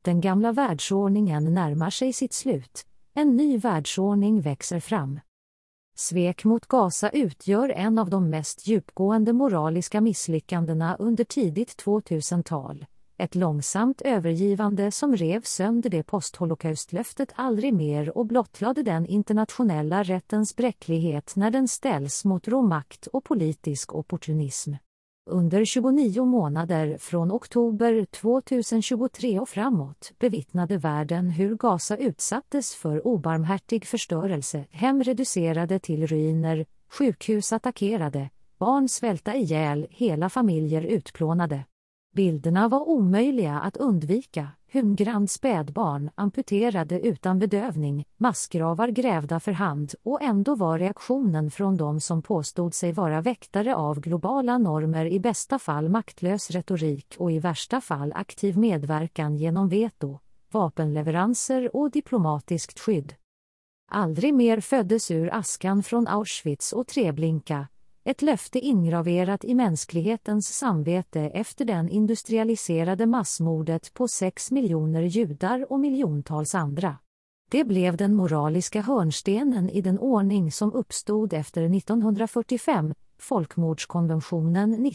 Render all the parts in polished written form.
Den gamla världsordningen närmar sig sitt slut. En ny världsordning växer fram. Svek mot Gaza utgör en av de mest djupgående moraliska misslyckandena under tidigt 2000-tal. Ett långsamt övergivande som rev sönder det postholocaustlöftet aldrig mer och blottlade den internationella rättens bräcklighet när den ställs mot råmakt och politisk opportunism. Under 29 månader från oktober 2023 och framåt bevittnade världen hur Gaza utsattes för obarmhärtig förstörelse, hem reducerade till ruiner, sjukhus attackerade, barn svälta ihjäl, hela familjer utplånade. Bilderna var omöjliga att undvika, hungrande spädbarn amputerade utan bedövning, massgravar grävda för hand, och ändå var reaktionen från de som påstod sig vara väktare av globala normer i bästa fall maktlös retorik och i värsta fall aktiv medverkan genom veto, vapenleveranser och diplomatiskt skydd. Aldrig mer föddes ur askan från Auschwitz och Treblinka, ett löfte ingraverat i mänsklighetens samvete efter den industrialiserade massmordet på 6 miljoner judar och miljontals andra. Det blev den moraliska hörnstenen i den ordning som uppstod efter 1945, folkmordskonventionen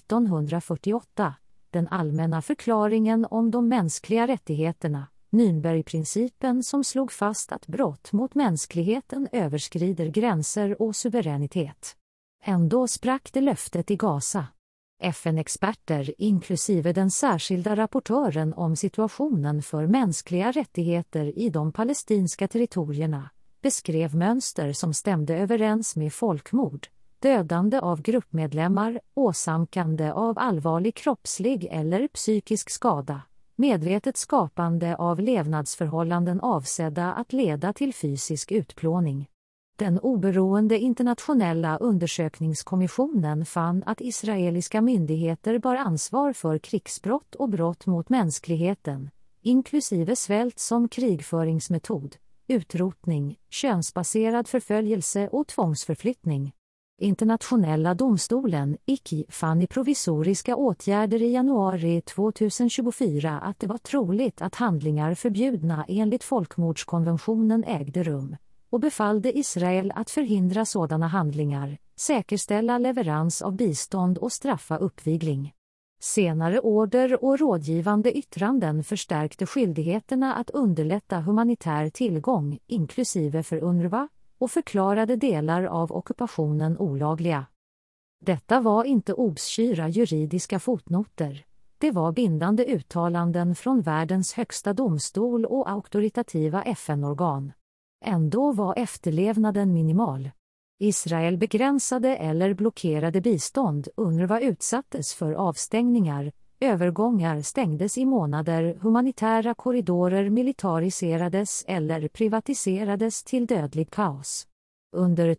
1948, den allmänna förklaringen om de mänskliga rättigheterna, Nürnbergprincipen som slog fast att brott mot mänskligheten överskrider gränser och suveränitet. Ändå sprack det löftet i Gaza. FN-experter, inklusive den särskilda rapportören om situationen för mänskliga rättigheter i de palestinska territorierna, beskrev mönster som stämde överens med folkmord, dödande av gruppmedlemmar, åsamkande av allvarlig kroppslig eller psykisk skada, medvetet skapande av levnadsförhållanden avsedda att leda till fysisk utplåning. Den oberoende internationella undersökningskommissionen fann att israeliska myndigheter bar ansvar för krigsbrott och brott mot mänskligheten, inklusive svält som krigföringsmetod, utrotning, könsbaserad förföljelse och tvångsförflyttning. Internationella domstolen, ICJ, fann i provisoriska åtgärder i januari 2024 att det var troligt att handlingar förbjudna enligt folkmordskonventionen ägde rum, och befallde Israel att förhindra sådana handlingar, säkerställa leverans av bistånd och straffa uppvigling. Senare order och rådgivande yttranden förstärkte skyldigheterna att underlätta humanitär tillgång, inklusive för UNRWA, och förklarade delar av ockupationen olagliga. Detta var inte obskyra juridiska fotnoter. Det var bindande uttalanden från världens högsta domstol och auktoritativa FN-organ. Ändå var efterlevnaden minimal. Israel begränsade eller blockerade bistånd, UNRWA utsattes för avstängningar, övergångar stängdes i månader, humanitära korridorer militariserades eller privatiserades till dödlig kaos. Under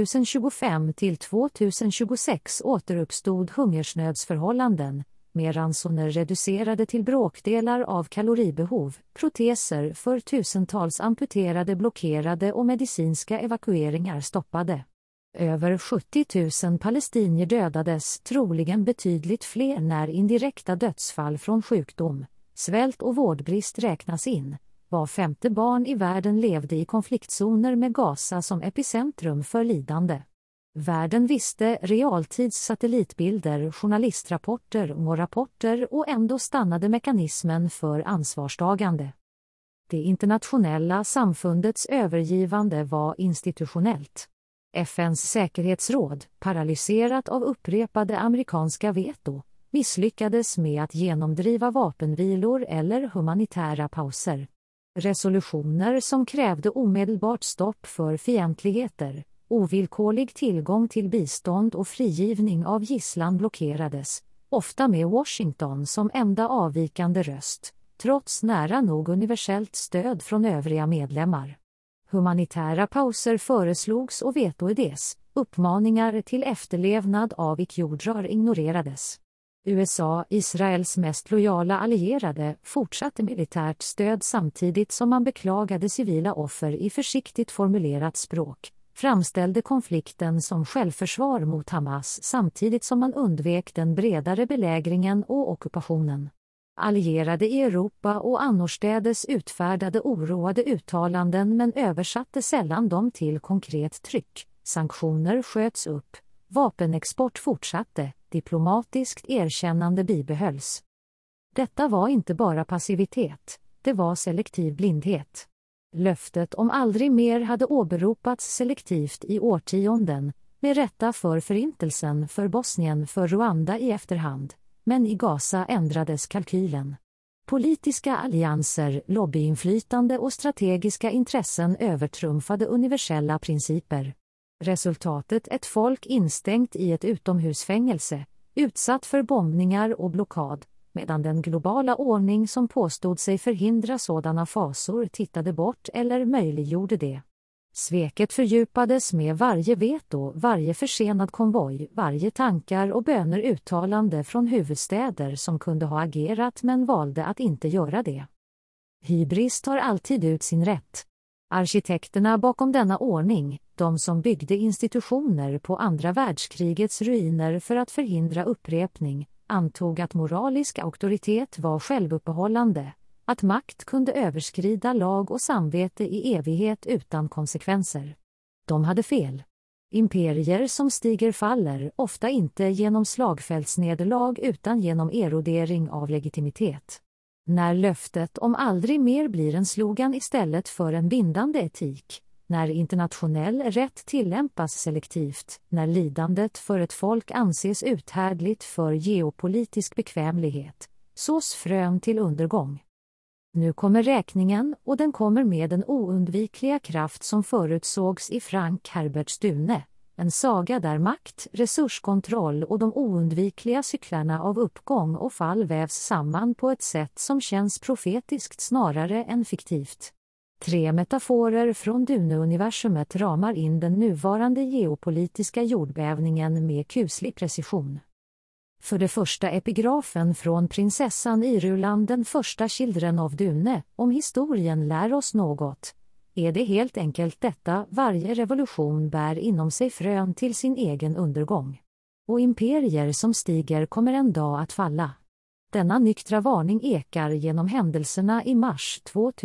2025 till 2026 återuppstod hungersnödsförhållanden, med ransoner reducerade till bråkdelar av kaloribehov, proteser för tusentals amputerade blockerade och medicinska evakueringar stoppade. Över 70 000 palestinier dödades, troligen betydligt fler när indirekta dödsfall från sjukdom, svält och vårdbrist räknas in. Var femte barn i världen levde i konfliktzoner med Gaza som epicentrum för lidande. Världen visste, realtids satellitbilder, journalistrapporter och rapporter, och ändå stannade mekanismen för ansvarstagande. Det internationella samfundets övergivande var institutionellt. FNs säkerhetsråd, paralyserat av upprepade amerikanska veto, misslyckades med att genomdriva vapenvilor eller humanitära pauser. Resolutioner som krävde omedelbart stopp för fientligheter, ovillkorlig tillgång till bistånd och frigivning av gisslan blockerades, ofta med Washington som enda avvikande röst, trots nära nog universellt stöd från övriga medlemmar. Humanitära pauser föreslogs och vetoides, uppmaningar till efterlevnad av icke-jordrar ignorerades. USA, Israels mest lojala allierade, fortsatte militärt stöd samtidigt som man beklagade civila offer i försiktigt formulerat språk, framställde konflikten som självförsvar mot Hamas samtidigt som man undvek den bredare belägringen och ockupationen. Allierade i Europa och annorstädes utfärdade oroade uttalanden men översatte sällan dem till konkret tryck. Sanktioner sköts upp, vapenexport fortsatte, diplomatiskt erkännande bibehölls. Detta var inte bara passivitet, det var selektiv blindhet. Löftet om aldrig mer hade åberopats selektivt i årtionden, med rätta för Förintelsen, för Bosnien, för Rwanda i efterhand, men i Gaza ändrades kalkylen. Politiska allianser, lobbyinflytande och strategiska intressen övertrumfade universella principer. Resultatet: ett folk instängt i ett utomhusfängelse, utsatt för bombningar och blockad, medan den globala ordning som påstod sig förhindra sådana fasor tittade bort eller möjliggjorde det. Sveket fördjupades med varje veto, varje försenad konvoj, varje tankar och böner uttalande från huvudstäder som kunde ha agerat men valde att inte göra det. Hybris tar alltid ut sin rätt. Arkitekterna bakom denna ordning, de som byggde institutioner på andra världskrigets ruiner för att förhindra upprepning, antog att moralisk auktoritet var självuppehållande, att makt kunde överskrida lag och samvete i evighet utan konsekvenser. De hade fel. Imperier som stiger faller, ofta inte genom slagfältsnederlag utan genom erodering av legitimitet. När löftet om aldrig mer blir en slogan istället för en bindande etik, när internationell rätt tillämpas selektivt, när lidandet för ett folk anses uthärdligt för geopolitisk bekvämlighet, sås frön till undergång. Nu kommer räkningen, och den kommer med den oundvikliga kraft som förutsågs i Frank Herberts Dune, en saga där makt, resurskontroll och de oundvikliga cyklarna av uppgång och fall vävs samman på ett sätt som känns profetiskt snarare än fiktivt. 3 metaforer från Dune-universumet ramar in den nuvarande geopolitiska jordbävningen med kuslig precision. För det första epigrafen från prinsessan Irulan, den första Children of Dune, om historien lär oss något. Är det helt enkelt detta: varje revolution bär inom sig frön till sin egen undergång. Och imperier som stiger kommer en dag att falla. Denna nyktra varning ekar genom händelserna i mars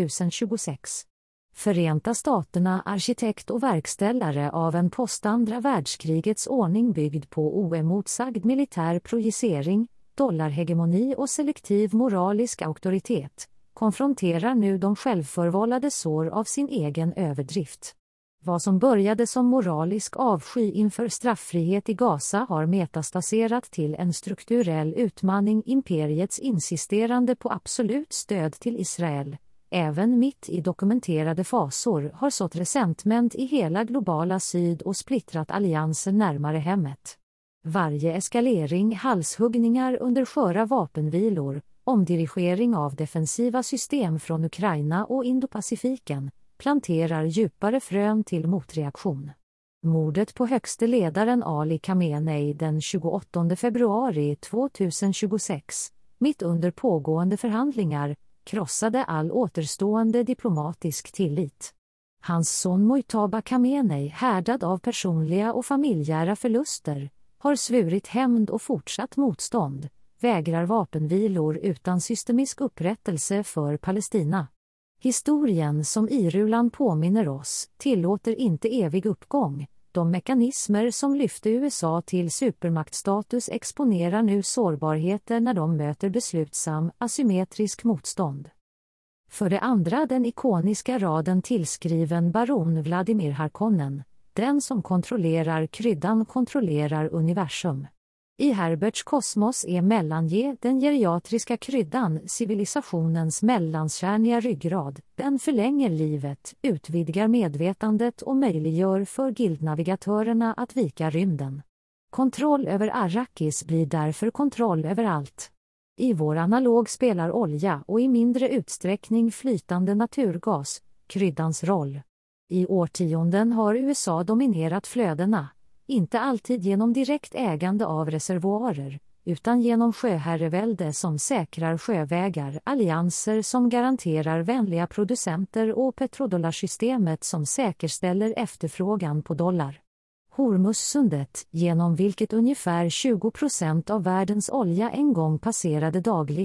2026. Förenta staterna, arkitekt och verkställare av en post-andra världskrigets ordning byggd på oemotsagd militär projicering, dollarhegemoni och selektiv moralisk auktoritet, konfronterar nu de självförvållade sår av sin egen överdrift. Vad som började som moralisk avsky inför strafffrihet i Gaza har metastaserat till en strukturell utmaning. Imperiets insisterande på absolut stöd till Israel, även mitt i dokumenterade fasor, har sått resentment i hela globala syd och splittrat allianser närmare hemmet. Varje eskalering, halshuggningar under sköra vapenvilor, omdirigering av defensiva system från Ukraina och Indo-Pacifiken, planterar djupare frön till motreaktion. Mordet på högste ledaren Ali Khamenei den 28 februari 2026, mitt under pågående förhandlingar, krossade all återstående diplomatisk tillit. Hans son Mojtaba Khamenei, härdad av personliga och familjära förluster, har svurit hämnd och fortsatt motstånd, vägrar vapenvilor utan systemisk upprättelse för Palestina. Historien, som Irulan påminner oss, tillåter inte evig uppgång. De mekanismer som lyfte USA till supermaktstatus exponerar nu sårbarheter när de möter beslutsam, asymmetrisk motstånd. För det andra den ikoniska raden tillskriven baron Vladimir Harkonnen: den som kontrollerar kryddan kontrollerar universum. I Herberts kosmos är mellange, den geriatriska kryddan, civilisationens mellankärniga ryggrad. Den förlänger livet, utvidgar medvetandet och möjliggör för guildnavigatörerna att vika rymden. Kontroll över Arrakis blir därför kontroll över allt. I vår analog spelar olja och i mindre utsträckning flytande naturgas kryddans roll. I årtionden har USA dominerat flödena, inte alltid genom direkt ägande av reservoarer, utan genom sjöherrevälde som säkrar sjövägar, allianser som garanterar vänliga producenter och petrodollarsystemet som säkerställer efterfrågan på dollar. Hormuzsundet, genom vilket ungefär 20% av världens olja en gång passerade dagligen,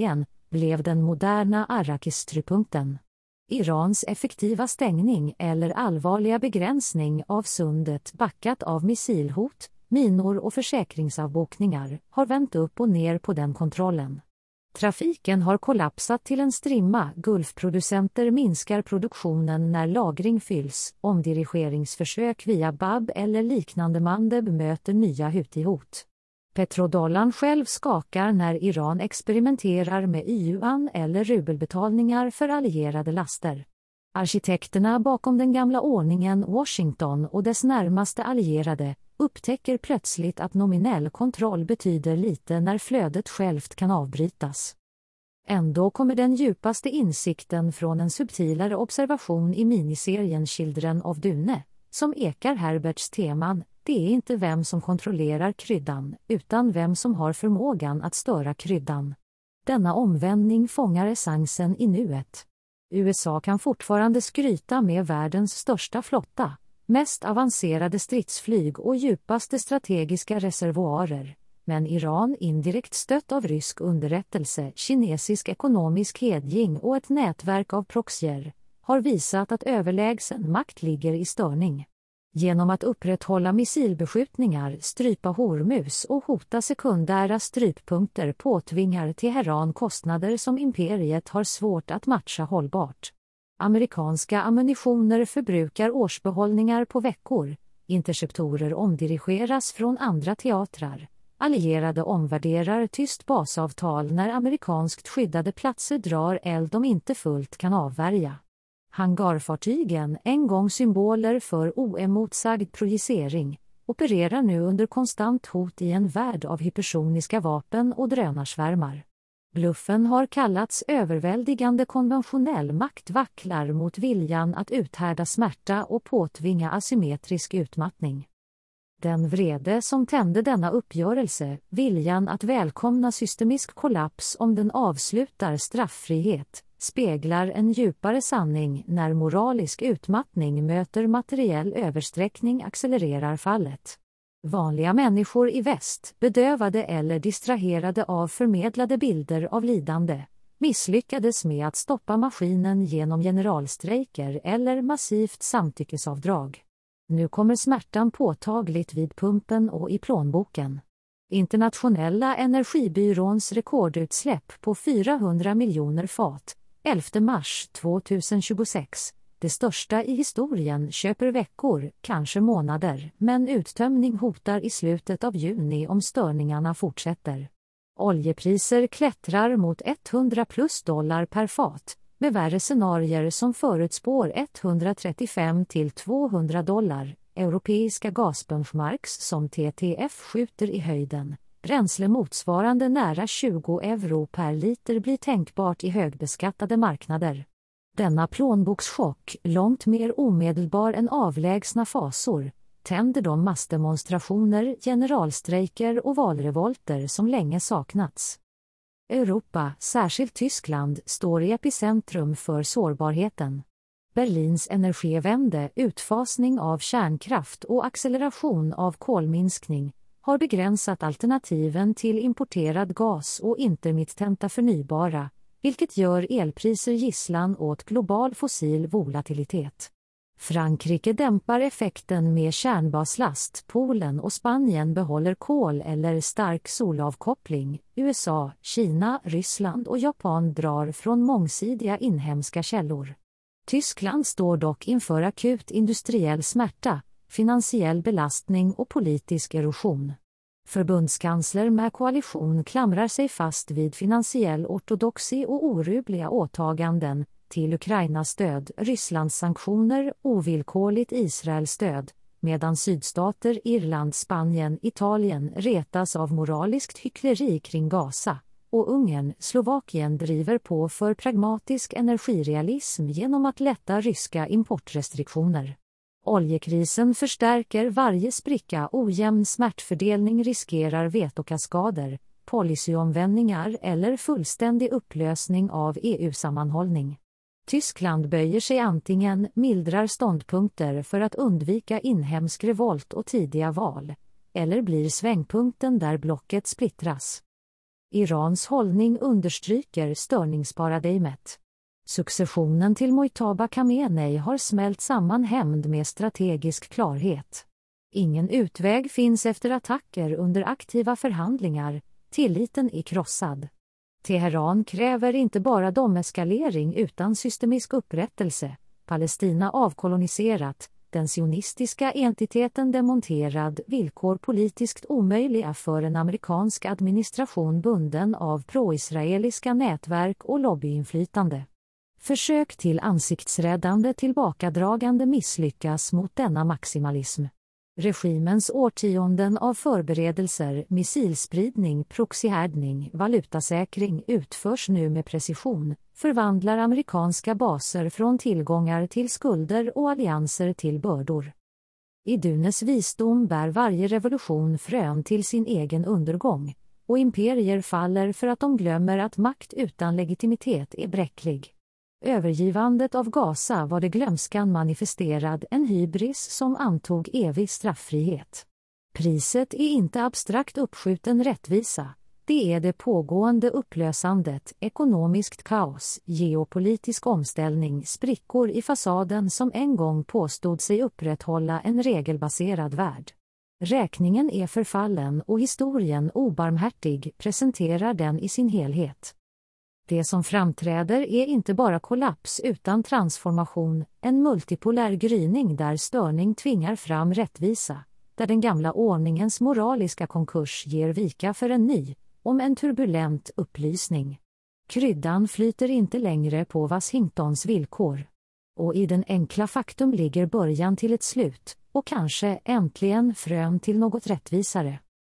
blev den moderna Arrakis-strypunkten. Irans effektiva stängning eller allvarliga begränsning av sundet backat av missilhot, minor och försäkringsavbokningar har vänt upp och ner på den kontrollen. Trafiken har kollapsat till en strimma, Gulfproducenter minskar produktionen när lagring fylls, omdirigeringsförsök via Bab eller liknande Mandeb möter nya Houthi-hot. Petrodollarn själv skakar när Iran experimenterar med yuan eller rubelbetalningar för allierade laster. Arkitekterna bakom den gamla ordningen, Washington och dess närmaste allierade, upptäcker plötsligt att nominell kontroll betyder lite när flödet självt kan avbrytas. Ändå kommer den djupaste insikten från en subtilare observation i miniserien Children of Dune, som ekar Herberts teman. Det är inte vem som kontrollerar kryddan, utan vem som har förmågan att störa kryddan. Denna omvändning fångar essensen i nuet. USA kan fortfarande skryta med världens största flotta, mest avancerade stridsflyg och djupaste strategiska reservoarer. Men Iran, indirekt stött av rysk underrättelse, kinesisk ekonomisk hedging och ett nätverk av proxyer, har visat att överlägsen makt ligger i störning. Genom att upprätthålla missilbeskjutningar, strypa Hormuz och hota sekundära stryppunkter påtvingar Teheran kostnader som imperiet har svårt att matcha hållbart. Amerikanska ammunitioner förbrukar årsbehållningar på veckor, interceptorer omdirigeras från andra teatrar, allierade omvärderar tyst basavtal när amerikanskt skyddade platser drar eld de inte fullt kan avvärja. Hangarfartygen, en gång symboler för oemotsagd projicering, opererar nu under konstant hot i en värld av hypersoniska vapen och drönarsvärmar. Bluffen har kallats överväldigande, konventionell makt vacklar mot viljan att uthärda smärta och påtvinga asymmetrisk utmattning. Den vrede som tände denna uppgörelse, viljan att välkomna systemisk kollaps om den avslutar strafffrihet, speglar en djupare sanning. När moralisk utmattning möter materiell översträckning accelererar fallet. Vanliga människor i väst, bedövade eller distraherade av förmedlade bilder av lidande, misslyckades med att stoppa maskinen genom generalstrejker eller massivt samtyckesavdrag. Nu kommer smärtan påtagligt vid pumpen och i plånboken. Internationella energibyråns rekordutsläpp på 400 miljoner fat, 11 mars 2026, det största i historien, köper veckor, kanske månader, men uttömning hotar i slutet av juni om störningarna fortsätter. Oljepriser klättrar mot $100+ per fat, med värre scenarier som förutspår $135 till $200. Europeiska gasbenchmarks som TTF skjuter i höjden. Bränsle motsvarande nära 20 euro per liter blir tänkbart i högbeskattade marknader. Denna plånbokschock, långt mer omedelbar än avlägsna fasor, tänder de massdemonstrationer, generalstrejker och valrevolter som länge saknats. Europa, särskilt Tyskland, står i epicentrum för sårbarheten. Berlins energivände, utfasning av kärnkraft och acceleration av kolminskning har begränsat alternativen till importerad gas och intermittenta förnybara, vilket gör elpriser gisslan åt global fossil volatilitet. Frankrike dämpar effekten med kärnbaslast, Polen och Spanien behåller kol eller stark solavkoppling, USA, Kina, Ryssland och Japan drar från mångsidiga inhemska källor. Tyskland står dock inför akut industriell smärta, finansiell belastning och politisk erosion. Förbundskansler med koalition klamrar sig fast vid finansiell ortodoxi och orubbliga åtaganden till Ukrainas stöd, Rysslands sanktioner, ovillkorligt Israels stöd, medan sydstater, Irland, Spanien, Italien retas av moraliskt hyckleri kring Gaza, och Ungern, Slovakien driver på för pragmatisk energirealism genom att lätta ryska importrestriktioner. Oljekrisen förstärker varje spricka, ojämn smärtfördelning riskerar vetokaskader, policyomvändningar eller fullständig upplösning av EU-sammanhållning. Tyskland böjer sig antingen, mildrar ståndpunkter för att undvika inhemsk revolt och tidiga val, eller blir svängpunkten där blocket splittras. Irans hållning understryker störningsparadigmet. Successionen till Mojtaba Khamenei har smält samman hämnd med strategisk klarhet. Ingen utväg finns efter attacker under aktiva förhandlingar, tilliten är krossad. Teheran kräver inte bara domeskalering utan systemisk upprättelse, Palestina avkoloniserat, den sionistiska entiteten demonterad, villkor politiskt omöjliga för en amerikansk administration bunden av pro-israeliska nätverk och lobbyinflytande. Försök till ansiktsräddande tillbakadragande misslyckas mot denna maximalism. Regimens årtionden av förberedelser, missilspridning, proxyhärdning, valutasäkring utförs nu med precision, förvandlar amerikanska baser från tillgångar till skulder och allianser till bördor. I Dunes visdom bär varje revolution frön till sin egen undergång, och imperier faller för att de glömmer att makt utan legitimitet är bräcklig. Övergivandet av Gaza var det glömskan manifesterad, en hybris som antog evig strafffrihet. Priset är inte abstrakt uppskjuten rättvisa, det är det pågående upplösandet, ekonomiskt kaos, geopolitisk omställning, sprickor i fasaden som en gång påstod sig upprätthålla en regelbaserad värld. Räkningen är förfallen och historien obarmhärtig presenterar den i sin helhet. Det som framträder är inte bara kollaps utan transformation, en multipolär gryning där störning tvingar fram rättvisa, där den gamla ordningens moraliska konkurs ger vika för en ny, om en turbulent upplysning. Kryddan flyter inte längre på Washingtons villkor. Och i den enkla faktum ligger början till ett slut, och kanske äntligen frön till något rättvisare.